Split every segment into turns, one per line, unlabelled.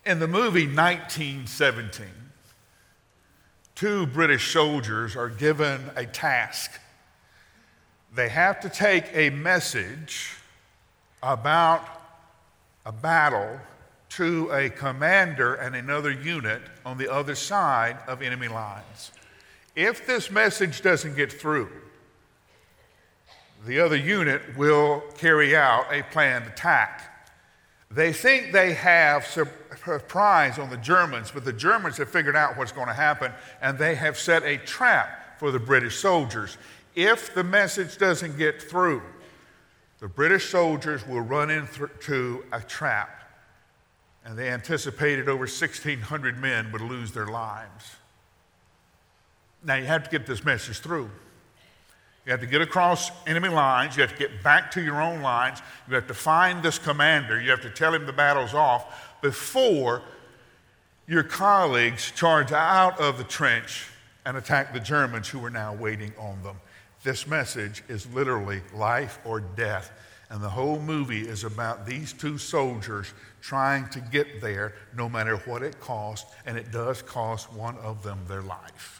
In the movie 1917, two British soldiers are given a task. They have to take a message about a battle to a commander and another unit on the other side of enemy lines. If this message doesn't get through, the other unit will carry out a planned attack. They think they have surprise on the Germans, but the Germans have figured out what's going to happen, and they have set a trap for the British soldiers. If the message doesn't get through, the British soldiers will run into a trap, and they anticipated over 1,600 men would lose their lives. Now, you have to get this message through. You have to get across enemy lines. You have to get back to your own lines. You have to find this commander. You have to tell him the battle's off before your colleagues charge out of the trench and attack the Germans who are now waiting on them. This message is literally life or death. And the whole movie is about these two soldiers trying to get there no matter what it costs, and it does cost one of them their life.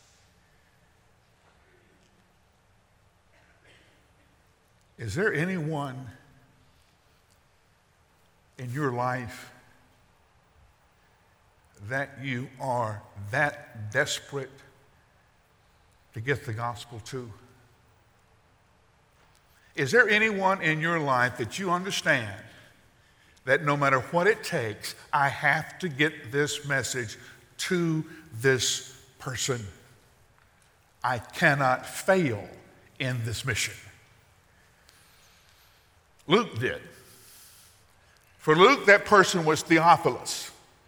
Is there anyone in your life that you are that desperate to get the gospel to? Is there anyone in your life that you understand that no matter what it takes, I have to get this message to this person? I cannot fail in this mission. Luke did. For Luke, that person was Theophilus.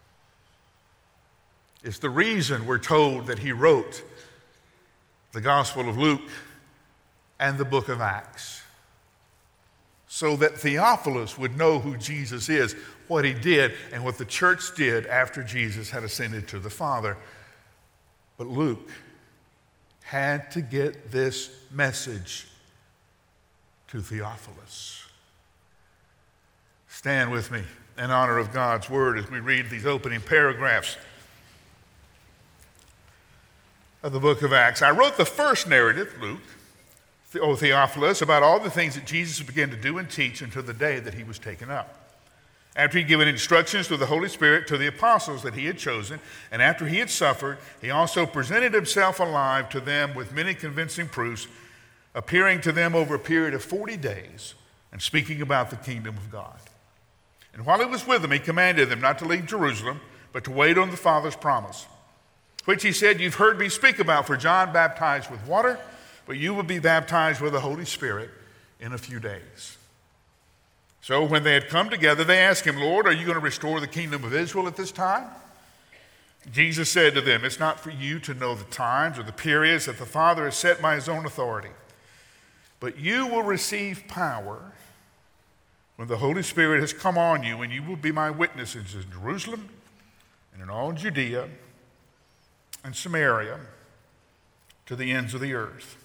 It's the reason we're told that he wrote the Gospel of Luke and the book of Acts, so that Theophilus would know who Jesus is, what he did, and what the church did after Jesus had ascended to the Father. But Luke had to get this message to Theophilus. Stand with me in honor of God's word as we read these opening paragraphs of the book of Acts. I wrote the first narrative, Luke, O Theophilus, about all the things that Jesus began to do and teach until the day that he was taken up. After he'd given instructions through the Holy Spirit to the apostles that he had chosen, and after he had suffered, he also presented himself alive to them with many convincing proofs, appearing to them over a period of 40 days and speaking about the kingdom of God. And while he was with them, he commanded them not to leave Jerusalem, but to wait on the Father's promise, which he said, "You've heard me speak about, for John baptized with water, but you will be baptized with the Holy Spirit in a few days." So when they had come together, they asked him, "Lord, are you going to restore the kingdom of Israel at this time?" Jesus said to them, "It's not for you to know the times or the periods that the Father has set by his own authority, but you will receive power when the Holy Spirit has come on you, and you will be my witnesses in Jerusalem and in all Judea and Samaria to the ends of the earth."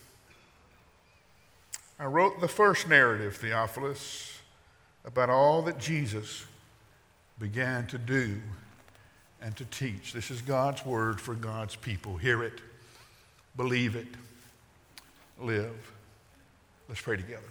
I wrote the first narrative, Theophilus, about all that Jesus began to do and to teach. This is God's word for God's people. Hear it, believe it, live. Let's pray together.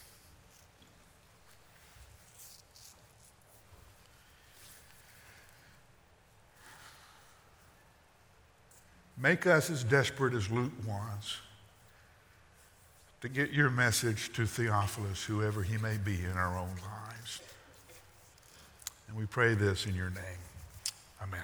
Make us as desperate as Luke was to get your message to Theophilus, whoever he may be in our own lives. And we pray this in your name. Amen.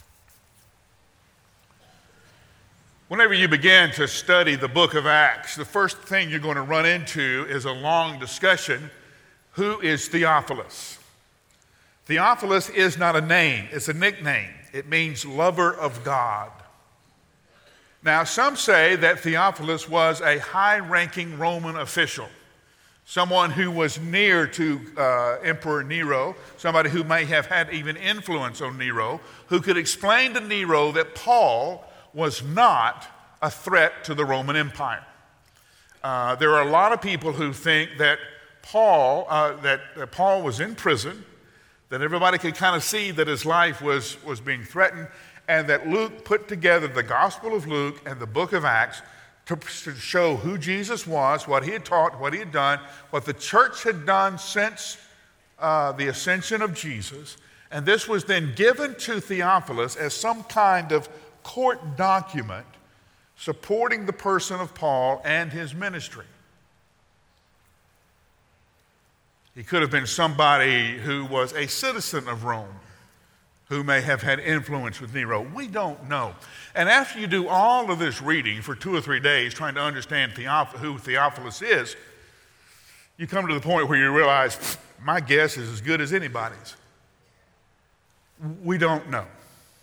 Whenever you begin to study the book of Acts, the first thing you're going to run into is a long discussion. Who is Theophilus? Theophilus is not a name, it's a nickname. It means lover of God. Now, some say that Theophilus was a high-ranking Roman official, someone who was near to Emperor Nero, somebody who may have had even influence on Nero, who could explain to Nero that Paul was not a threat to the Roman Empire. There are a lot of people who think that Paul was in prison, that everybody could kind of see that his life was being threatened, and that Luke put together the Gospel of Luke and the book of Acts to show who Jesus was, what he had taught, what he had done, what the church had done since the ascension of Jesus. And this was then given to Theophilus as some kind of court document supporting the person of Paul and his ministry. He could have been somebody who was a citizen of Rome, who may have had influence with Nero. We don't know. And after you do all of this reading for 2 or 3 days trying to understand who Theophilus is, you come to the point where you realize, my guess is as good as anybody's. We don't know.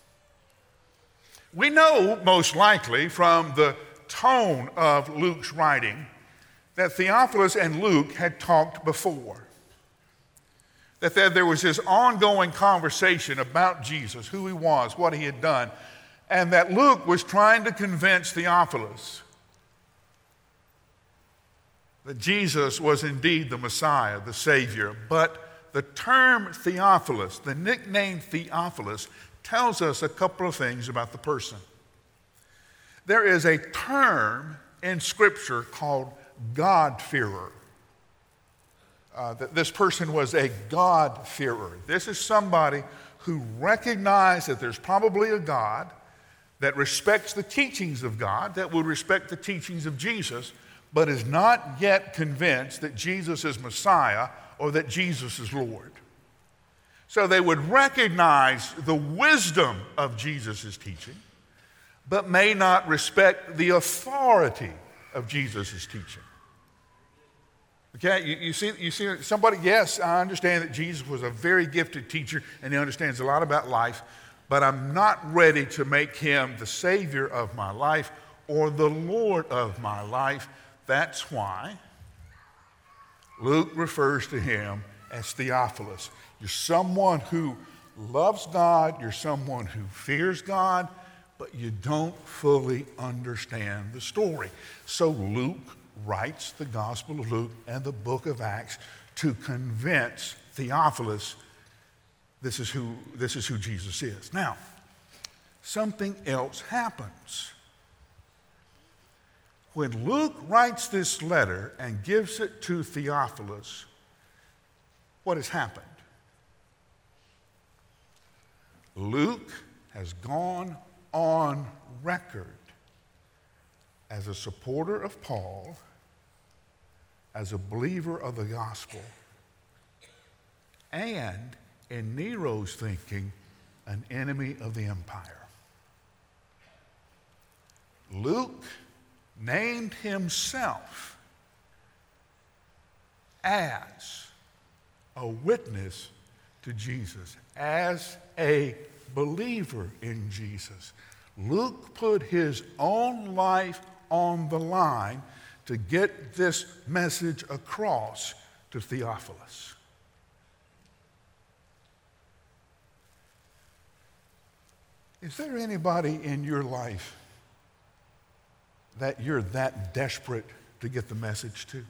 We know most likely from the tone of Luke's writing that Theophilus and Luke had talked before. That there was this ongoing conversation about Jesus, who he was, what he had done, and that Luke was trying to convince Theophilus that Jesus was indeed the Messiah, the Savior. But the term Theophilus, the nickname Theophilus, tells us a couple of things about the person. There is a term in Scripture called God-fearer. That this person was a God-fearer. This is somebody who recognized that there's probably a God, that respects the teachings of God, that would respect the teachings of Jesus, but is not yet convinced that Jesus is Messiah or that Jesus is Lord. So they would recognize the wisdom of Jesus' teaching, but may not respect the authority of Jesus' teaching. Okay, you see somebody, yes, I understand that Jesus was a very gifted teacher and he understands a lot about life, but I'm not ready to make him the Savior of my life or the Lord of my life. That's why Luke refers to him as Theophilus. You're someone who loves God, you're someone who fears God, but you don't fully understand the story. So Luke writes the Gospel of Luke and the book of Acts to convince Theophilus this is who Jesus is. Now, something else happens. When Luke writes this letter and gives it to Theophilus, what has happened? Luke has gone on record as a supporter of Paul, as a believer of the gospel, and, in Nero's thinking, an enemy of the empire. Luke named himself as a witness to Jesus, as a believer in Jesus. Luke put his own life on the line to get this message across to Theophilus. Is there anybody in your life that you're that desperate to get the message to?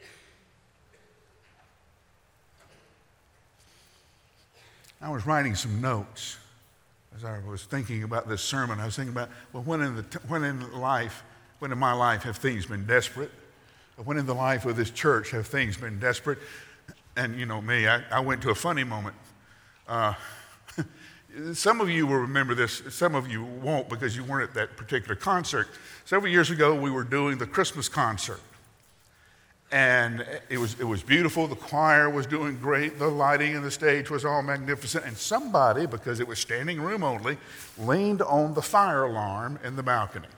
I was writing some notes as I was thinking about this sermon. I was thinking about, well, when in my life have things been desperate? When in the life of this church have things been desperate? And you know me, I went to a funny moment. Some of you will remember this, some of you won't because you weren't at that particular concert. Several years ago, we were doing the Christmas concert. And it was beautiful. The choir was doing great. The lighting in the stage was all magnificent. And somebody, because it was standing room only, leaned on the fire alarm in the balcony.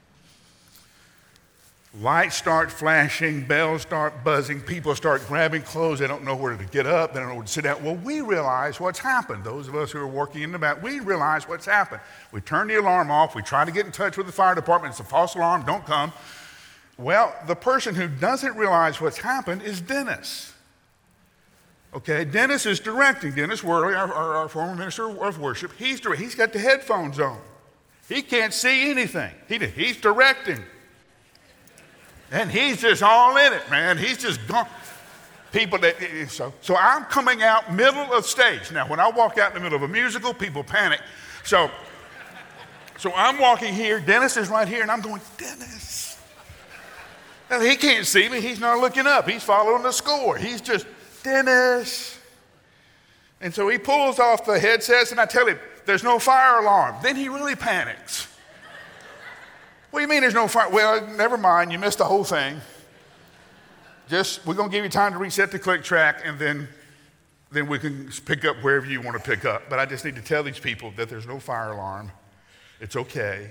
Lights start flashing, bells start buzzing, people start grabbing clothes. They don't know where to get up, they don't know where to sit down. Well, we realize what's happened. Those of us who are working in the back, we realize what's happened. We turn the alarm off, we try to get in touch with the fire department. It's a false alarm, don't come. Well, the person who doesn't realize what's happened is Dennis. Okay, Dennis is directing. Dennis Worley, our former minister of worship, he's got the headphones on. He can't see anything. He's directing. And he's just all in it, man. He's just gone. people that, so I'm coming out middle of stage. Now, when I walk out in the middle of a musical, people panic. So I'm walking here, Dennis is right here, and I'm going, Dennis. Now, he can't see me, he's not looking up, he's following the score. He's just, Dennis. And so he pulls off the headsets, and I tell him, there's no fire alarm. Then he really panics. What do you mean there's no fire? Well, never mind, you missed the whole thing. We're going to give you time to reset the click track, and then we can pick up wherever you want to pick up. But I just need to tell these people that there's no fire alarm. It's okay.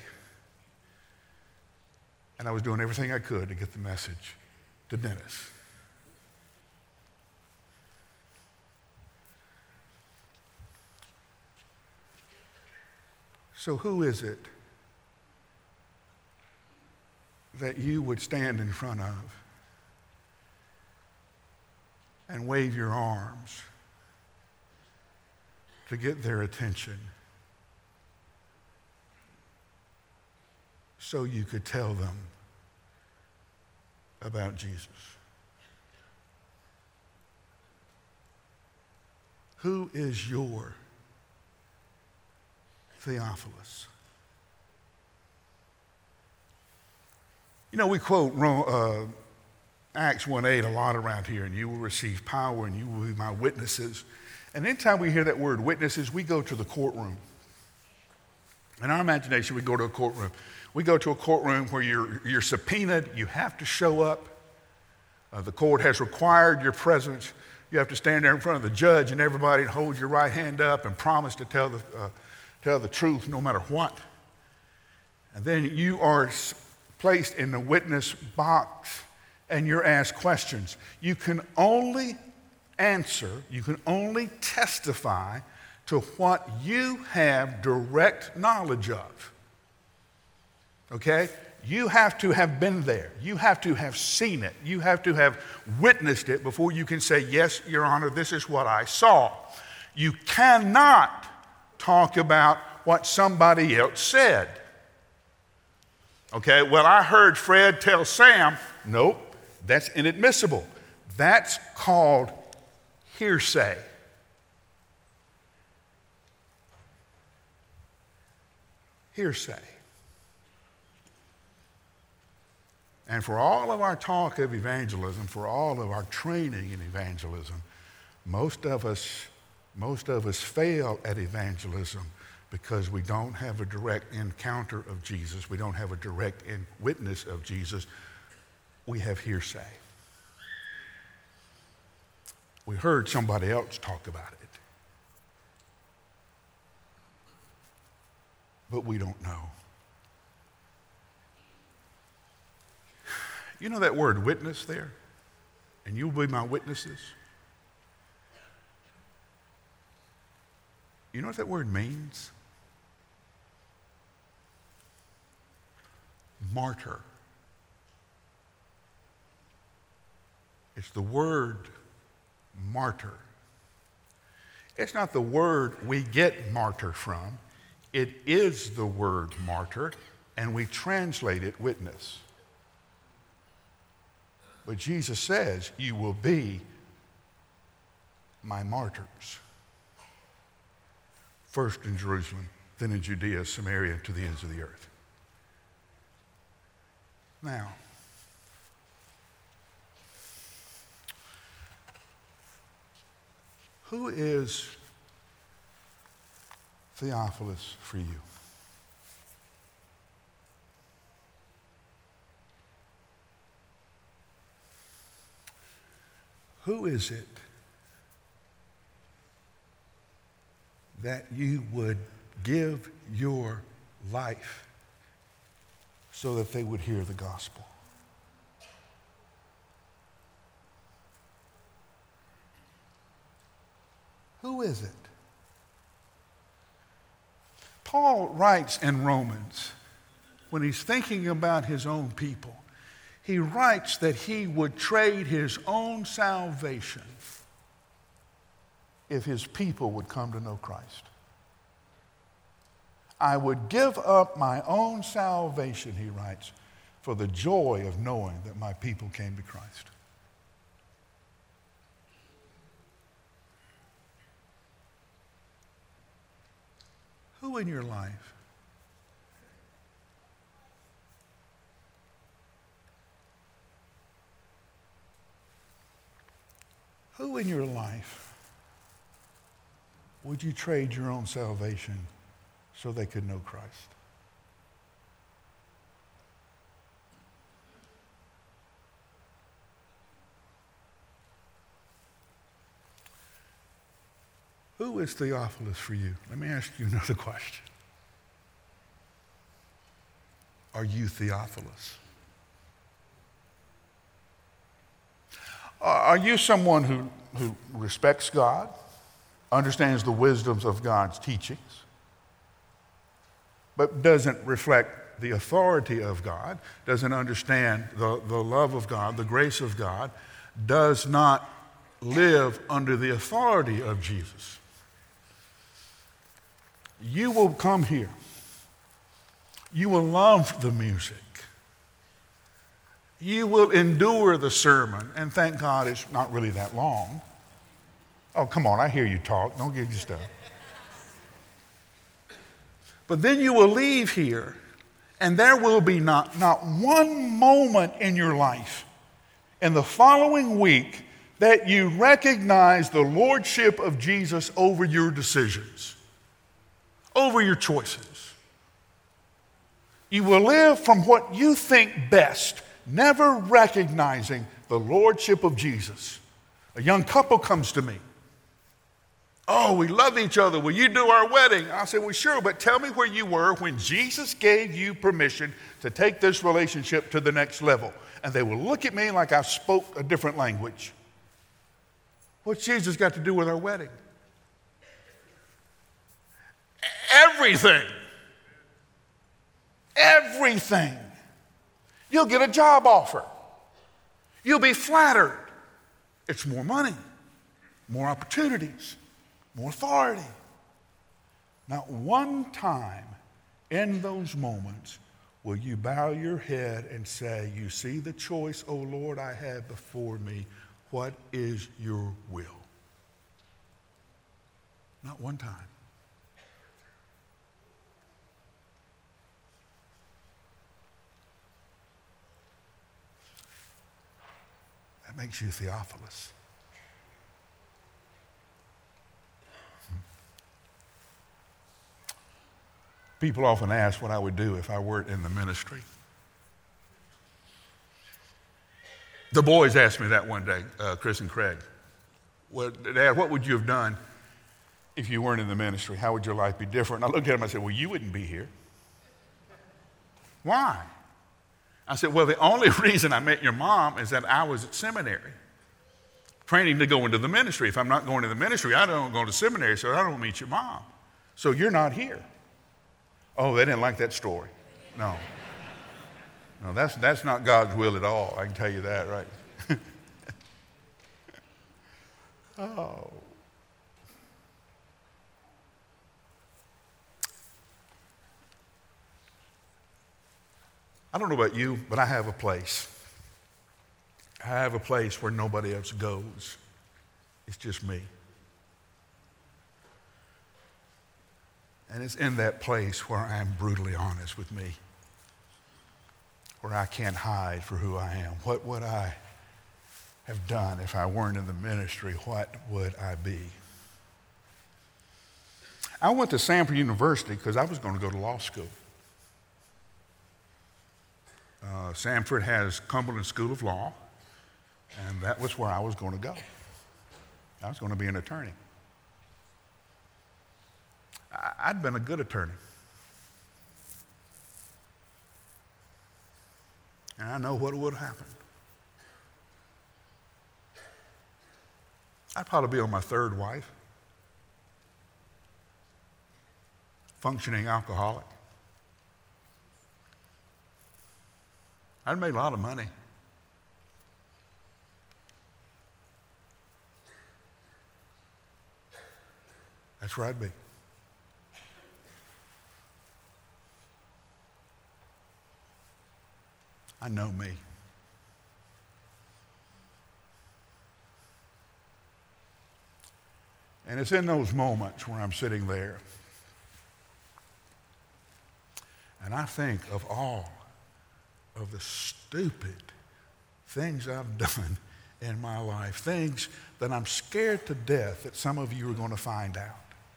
And I was doing everything I could to get the message to Dennis. So who is it that you would stand in front of and wave your arms to get their attention so you could tell them about Jesus? Who is your Theophilus? You know, we quote Acts 1:8 a lot around here, and you will receive power and you will be my witnesses. And anytime we hear that word witnesses, we go to the courtroom. In our imagination, we go to a courtroom. We go to a courtroom where you're subpoenaed, you have to show up. The court has required your presence. You have to stand there in front of the judge and everybody and hold your right hand up and promise to tell the truth no matter what. And then you are placed in the witness box and you're asked questions. You can only answer, you can only testify to what you have direct knowledge of. Okay? You have to have been there. You have to have seen it. You have to have witnessed it before you can say, yes, Your Honor, this is what I saw. You cannot talk about what somebody else said. Okay, well, I heard Fred tell Sam. Nope, that's inadmissible. That's called hearsay. Hearsay. And for all of our talk of evangelism, for all of our training in evangelism, most of us fail at evangelism because we don't have a direct encounter of Jesus. We don't have a direct witness of Jesus. We have hearsay. We heard somebody else talk about it, but we don't know. You know that word witness there? And you'll be my witnesses. You know what that word means? Martyr. It's the word martyr. It's not the word we get martyr from. It is the word martyr, and we translate it witness. But Jesus says, you will be my martyrs. First in Jerusalem, then in Judea, Samaria, to the ends of the earth. Now, who is Theophilus for you? Who is it that you would give your life so that they would hear the gospel? Who is it? Paul writes in Romans, when he's thinking about his own people, he writes that he would trade his own salvation if his people would come to know Christ. I would give up my own salvation, he writes, for the joy of knowing that my people came to Christ. Who in your life? Who in your life would you trade your own salvation so they could know Christ? Who is Theophilus for you? Let me ask you another question. Are you Theophilus? Are you someone who respects God, understands the wisdoms of God's teachings, but doesn't reflect the authority of God, doesn't understand the love of God, the grace of God, does not live under the authority of Jesus? You will come here. You will love the music. You will endure the sermon, and thank God it's not really that long. Oh, come on, I hear you talk. Don't get your stuff. But then you will leave here, and there will be not one moment in your life in the following week that you recognize the lordship of Jesus over your decisions, over your choices. You will live from what you think best, never recognizing the lordship of Jesus. A young couple comes to me. Oh, we love each other. Will you do our wedding? I said, well, sure, but tell me where you were when Jesus gave you permission to take this relationship to the next level. And they will look at me like I spoke a different language. What's Jesus got to do with our wedding? Everything. Everything. You'll get a job offer. You'll be flattered. It's more money, more opportunities, more authority. Not one time in those moments will you bow your head and say, you see the choice, O Lord, I have before me. What is your will? Not one time. That makes you Theophilus. People often ask what I would do if I weren't in the ministry. The boys asked me that one day, Chris and Craig. Well, Dad, what would you have done if you weren't in the ministry? How would your life be different? And I looked at them and I said, well, you wouldn't be here. Why? I said, well, the only reason I met your mom is that I was at seminary, training to go into the ministry. If I'm not going to the ministry, I don't go to seminary, so I don't meet your mom. So you're not here. Oh, they didn't like that story. No. No, that's not God's will at all. I can tell you that, right? Oh. I don't know about you, but I have a place. I have a place where nobody else goes. It's just me. And it's in that place where I am brutally honest with me, where I can't hide for who I am. What would I have done if I weren't in the ministry? What would I be? I went to Samford University because I was going to go to law school. Samford has Cumberland School of Law, and that was where I was going to go. I was going to be an attorney. I'd been a good attorney. And I know what would have happened. I'd probably be on my third wife, functioning alcoholic. I'd made a lot of money. That's where I'd be. I know me. And it's in those moments where I'm sitting there And I think of all of the stupid things I've done in my life, things that I'm scared to death that some of you are going to find out.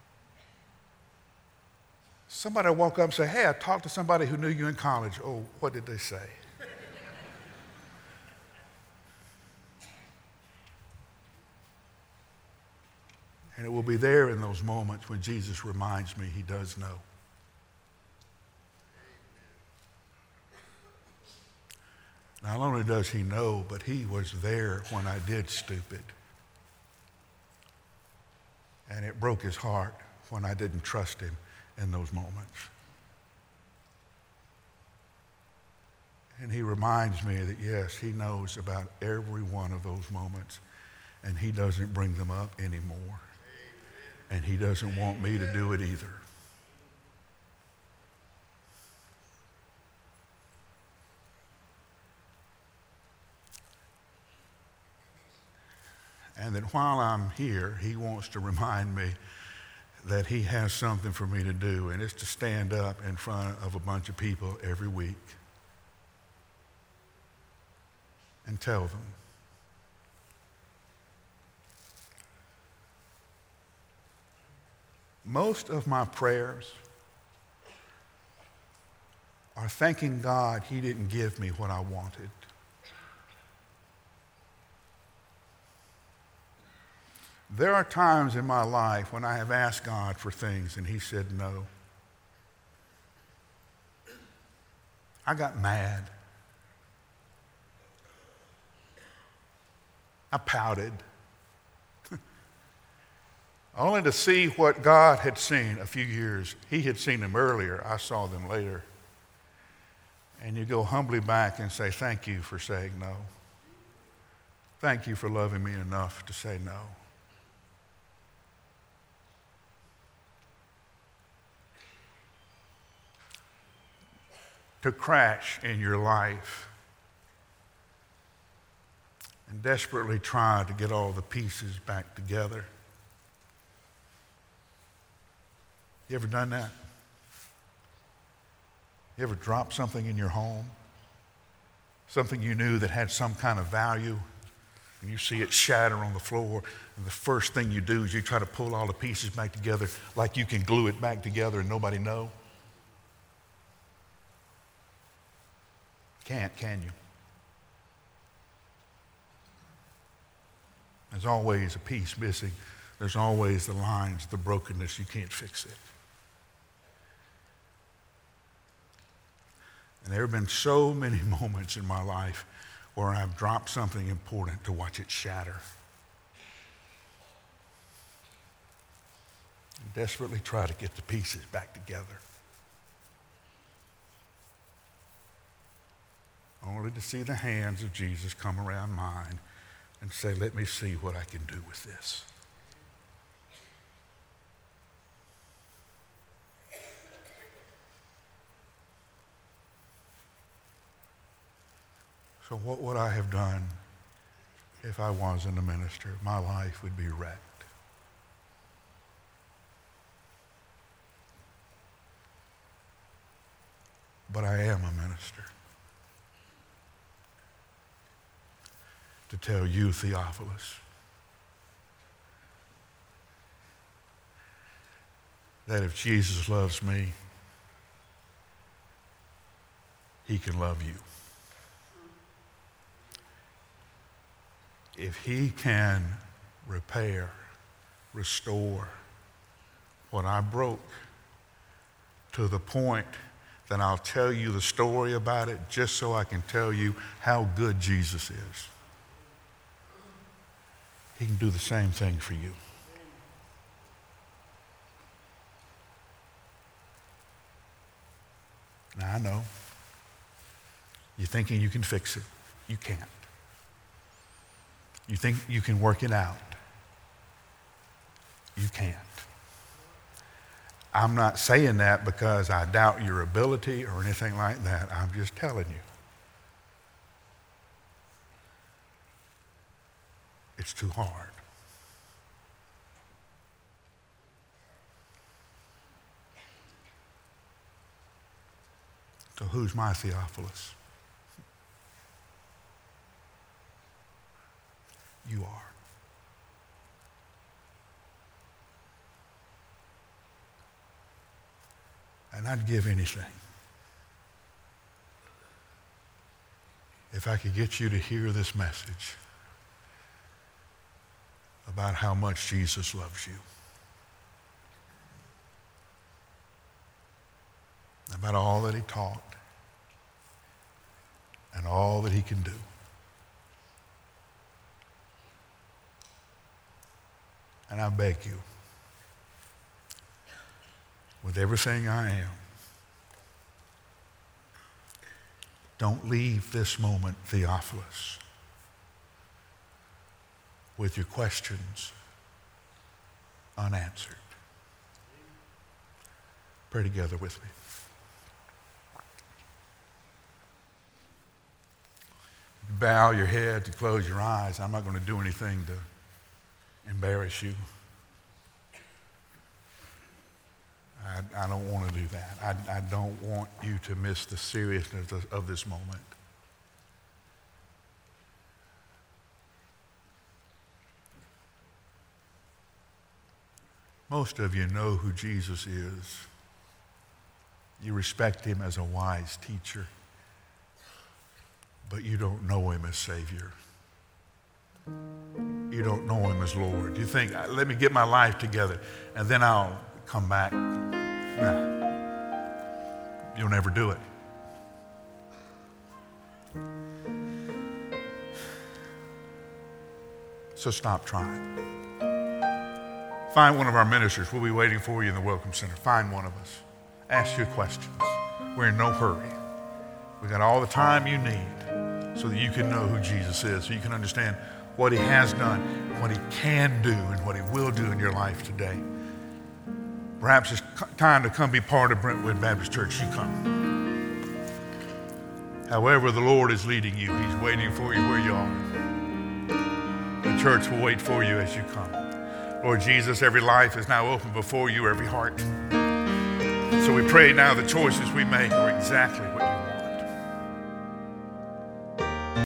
Somebody will walk up and say, hey, I talked to somebody who knew you in college. Oh, what did they say? And it will be there in those moments when Jesus reminds me he does know. Not only does he know, but he was there when I did stupid. And it broke his heart when I didn't trust him in those moments. And he reminds me that, yes, he knows about every one of those moments, and he doesn't bring them up anymore. And he doesn't want me to do it either. And that while I'm here, he wants to remind me that he has something for me to do, and it's to stand up in front of a bunch of people every week and tell them. Most of my prayers are thanking God he didn't give me what I wanted. There are times in my life when I have asked God for things and he said no. I got mad. I pouted. Only to see what God had seen a few years. He had seen them earlier. I saw them later. And you go humbly back and say, thank you for saying no. Thank you for loving me enough to say no. To crash in your life and desperately try to get all the pieces back together. You ever done that? You ever dropped something in your home? Something you knew that had some kind of value, and you see it shatter on the floor, and the first thing you do is you try to pull all the pieces back together like you can glue it back together and nobody know? Can't, can you? There's always a piece missing. There's always the lines, the brokenness. You can't fix it. And there have been so many moments in my life where I've dropped something important to watch it shatter. And desperately try to get the pieces back together. Only to see the hands of Jesus come around mine and say, let me see what I can do with this. So what would I have done if I wasn't a minister? My life would be wrecked. But I am a minister. To tell you, Theophilus, that if Jesus loves me, he can love you. If he can repair, restore what I broke to the point that I'll tell you the story about it just so I can tell you how good Jesus is, he can do the same thing for you. Now, I know you're thinking you can fix it. You can't. You think you can work it out. You can't. I'm not saying that because I doubt your ability or anything like that. I'm just telling you. It's too hard. So who's my Theophilus? You are. And I'd give anything if I could get you to hear this message about how much Jesus loves you, about all that he taught and all that he can do. And I beg you, with everything I am, don't leave this moment, Theophilus, with your questions unanswered. Pray together with me. Bow your head, to close your eyes. I'm not going to do anything to embarrass you. I don't want to do that. I don't want you to miss the seriousness of this moment. Most of you know who Jesus is. You respect him as a wise teacher, but you don't know him as Savior. You don't know him as Lord. You think, let me get my life together and then I'll come back. Nah. You'll never do it. So stop trying. Find one of our ministers. We'll be waiting for you in the Welcome Center. Find one of us. Ask your questions. We're in no hurry. We got all the time you need so that you can know who Jesus is, so you can understand what he has done, what he can do, and what he will do in your life today. Perhaps it's time to come be part of Brentwood Baptist Church. You come. However the Lord is leading you, he's waiting for you where you are. The church will wait for you as you come. Lord Jesus, every life is now open before you, every heart. So we pray now the choices we make are exactly what you